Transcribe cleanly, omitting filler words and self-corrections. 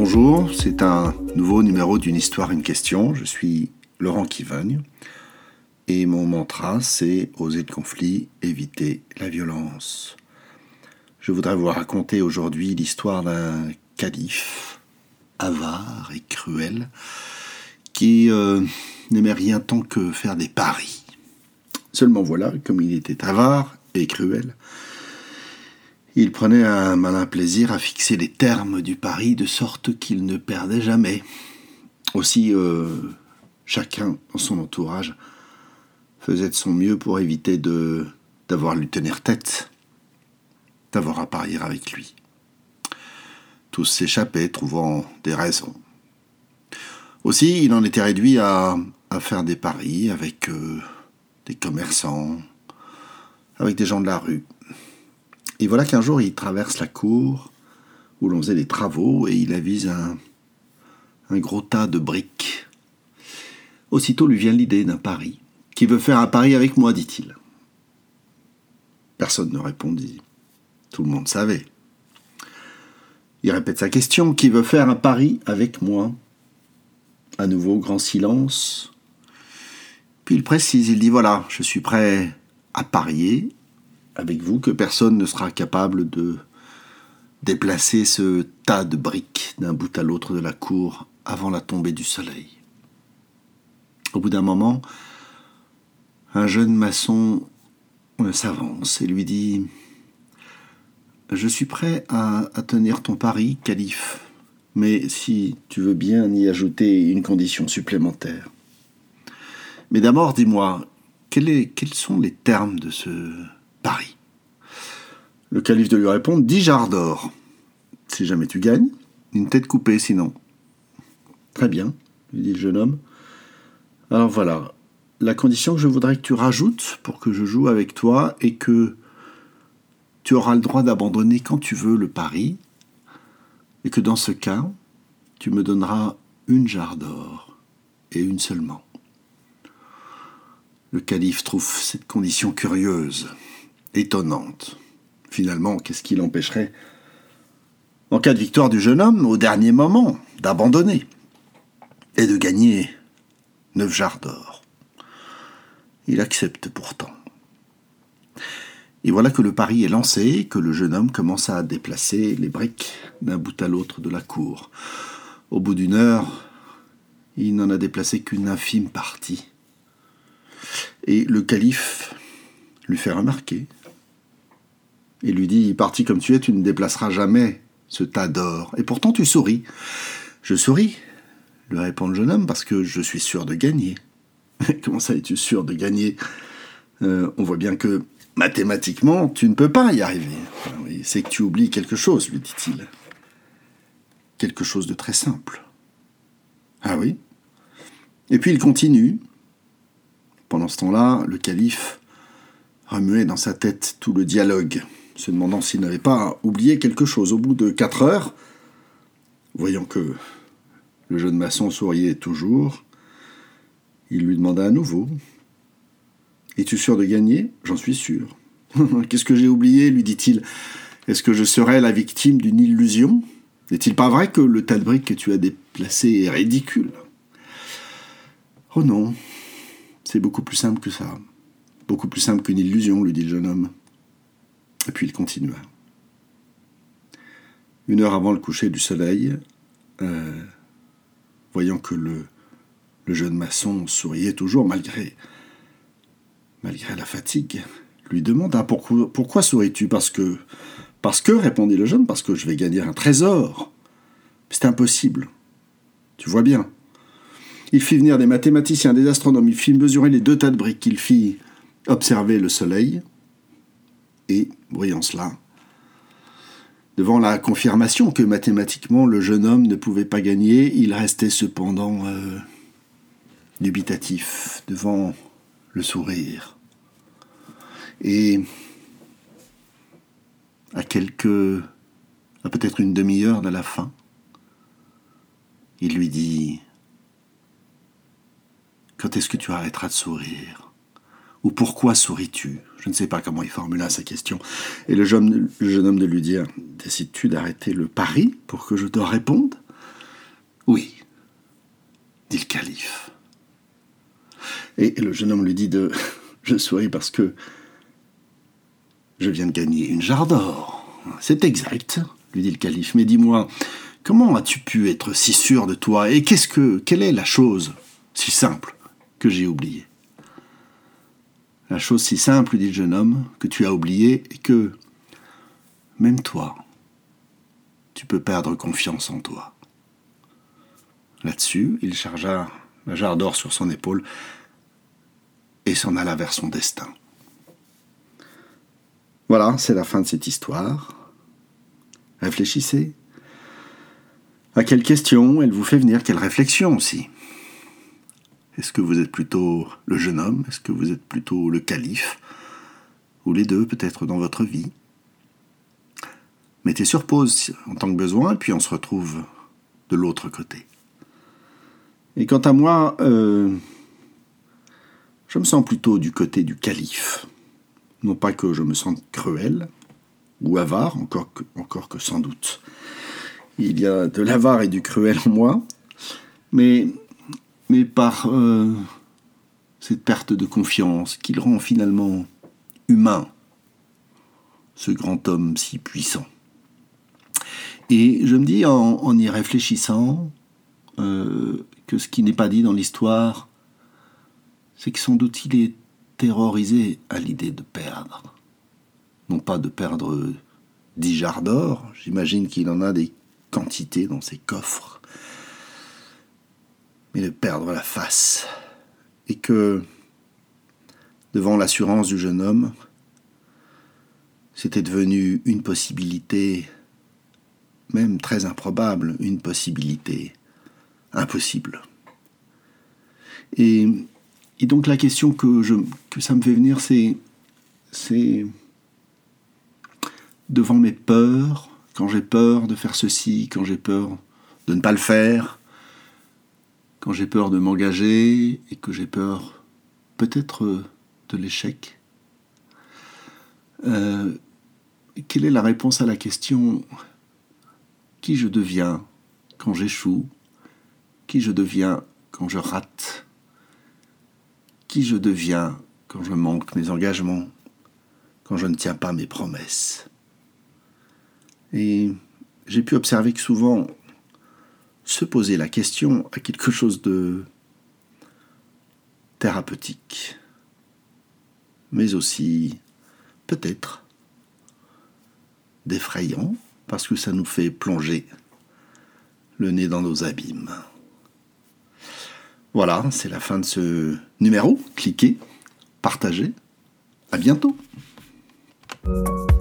Bonjour, c'est un nouveau numéro d'une histoire, une question. Je suis Laurent Kivogne et mon mantra c'est oser le conflit, éviter la violence. Je voudrais vous raconter aujourd'hui l'histoire d'un calife avare et cruel qui n'aimait rien tant que faire des paris. Seulement voilà, comme il était avare et cruel, il prenait un malin plaisir à fixer les termes du pari de sorte qu'il ne perdait jamais. Aussi, chacun dans son entourage faisait de son mieux pour éviter d'avoir à lui tenir tête, d'avoir à parier avec lui. Tous s'échappaient, trouvant des raisons. Aussi, il en était réduit à faire des paris avec des commerçants, avec des gens de la rue. Et voilà qu'un jour, il traverse la cour où l'on faisait des travaux et il avise un gros tas de briques. Aussitôt lui vient l'idée d'un pari. « Qui veut faire un pari avec moi ?» dit-il. Personne ne répondit. Tout le monde savait. Il répète sa question. « Qui veut faire un pari avec moi ?» À nouveau, grand silence. Puis il précise, il dit « Voilà, je suis prêt à parier avec vous que personne ne sera capable de déplacer ce tas de briques d'un bout à l'autre de la cour avant la tombée du soleil. » Au bout d'un moment, un jeune maçon s'avance et lui dit « Je suis prêt à tenir ton pari, calife, mais si tu veux bien y ajouter une condition supplémentaire. Mais d'abord, dis-moi, quels sont les termes de ce pari ?» Le calife de lui répondre « 10 jarres d'or. Si jamais tu gagnes, une tête coupée sinon. » « Très bien, lui dit le jeune homme. Alors voilà, la condition que je voudrais que tu rajoutes pour que je joue avec toi est que tu auras le droit d'abandonner quand tu veux le pari et que dans ce cas, tu me donneras 1 jarre d'or et une seulement. » Le calife trouve cette condition curieuse, étonnante. Finalement, qu'est-ce qui l'empêcherait, en cas de victoire du jeune homme, au dernier moment, d'abandonner et de gagner 9 jarres d'or. Il accepte pourtant. Et voilà que le pari est lancé, que le jeune homme commence à déplacer les briques d'un bout à l'autre de la cour. Au bout d'1 heure, il n'en a déplacé qu'une infime partie. Et le calife lui fait remarquer et lui dit « Parti comme tu es, tu ne déplaceras jamais ce tas d'or. Et pourtant tu souris. »« Je souris, » lui répond le jeune homme, « parce que je suis sûr de gagner. » »« Comment ça es-tu sûr de gagner ? On voit bien que mathématiquement, tu ne peux pas y arriver. »« Oui, c'est que tu oublies quelque chose, lui dit-il. Quelque chose de très simple. »« Ah oui ?» Et puis il continue. Pendant ce temps-là, le calife remuait dans sa tête tout le dialogue, se demandant s'il n'avait pas oublié quelque chose. Au bout de 4 heures, voyant que le jeune maçon souriait toujours, il lui demanda à nouveau « Es-tu sûr de gagner ? » « J'en suis sûr. »« Qu'est-ce que j'ai oublié ?» lui dit-il. « Est-ce que je serais la victime d'une illusion ? N'est-il pas vrai que le tas de briques que tu as déplacé est ridicule ? » ?»« Oh non, c'est beaucoup plus simple que ça. Beaucoup plus simple qu'une illusion, lui dit le jeune homme. Et puis il continua. 1 heure avant le coucher du soleil, voyant que le jeune maçon souriait toujours malgré la fatigue, lui demanda « Pourquoi souris-tu ? » Parce que, répondit le jeune, « parce que je vais gagner un trésor. » C'est impossible. Tu vois bien. Il fit venir des mathématiciens, des astronomes, il fit mesurer les 2 tas de briques, il fit observer le soleil, et, voyant cela, devant la confirmation que mathématiquement le jeune homme ne pouvait pas gagner, il restait cependant dubitatif devant le sourire. Et à peut-être une demi-heure de la fin, il lui dit « Quand est-ce que tu arrêteras de sourire ? Ou pourquoi souris-tu » Je ne sais pas comment il formula sa question. Et le jeune homme de lui dire « Décides-tu d'arrêter le pari pour que je te réponde ? Oui, dit le calife. Et le jeune homme lui dit de... Je souris parce que je viens de gagner une jarre d'or. C'est exact, lui dit le calife. Mais dis-moi, comment as-tu pu être si sûr de toi? Et quelle est la chose si simple que j'ai oubliée? La chose si simple, lui dit le jeune homme, que tu as oubliée et que, même toi, tu peux perdre confiance en toi. Là-dessus, il chargea la jarre d'or sur son épaule et s'en alla vers son destin. Voilà, c'est la fin de cette histoire. Réfléchissez. À quelle question elle vous fait venir? Quelle réflexion aussi? Est-ce que vous êtes plutôt le jeune homme? Est-ce que vous êtes plutôt le calife? Ou les deux, peut-être, dans votre vie? Mettez sur pause en tant que besoin, puis on se retrouve de l'autre côté. Et quant à moi, je me sens plutôt du côté du calife. Non pas que je me sente cruel ou avare, encore que sans doute. Il y a de l'avare et du cruel en moi, mais par cette perte de confiance qui le rend finalement humain, ce grand homme si puissant. Et je me dis, en y réfléchissant, que ce qui n'est pas dit dans l'histoire, c'est que sans doute il est terrorisé à l'idée de perdre. Non pas de perdre 10 jarres d'or, j'imagine qu'il en a des quantités dans ses coffres, mais de perdre la face. Et que, devant l'assurance du jeune homme, c'était devenu une possibilité, même très improbable, une possibilité impossible. Et donc la question que ça me fait venir, c'est devant mes peurs, quand j'ai peur de faire ceci, quand j'ai peur de ne pas le faire, quand j'ai peur de m'engager et que j'ai peur peut-être de l'échec. Quelle est la réponse à la question qui je deviens quand j'échoue? Qui je deviens quand je rate? Qui je deviens quand je manque mes engagements? Quand je ne tiens pas mes promesses? Et j'ai pu observer que souvent, se poser la question a quelque chose de thérapeutique, mais aussi, peut-être, d'effrayant, parce que ça nous fait plonger le nez dans nos abîmes. Voilà, c'est la fin de ce numéro. Cliquez, partagez. À bientôt.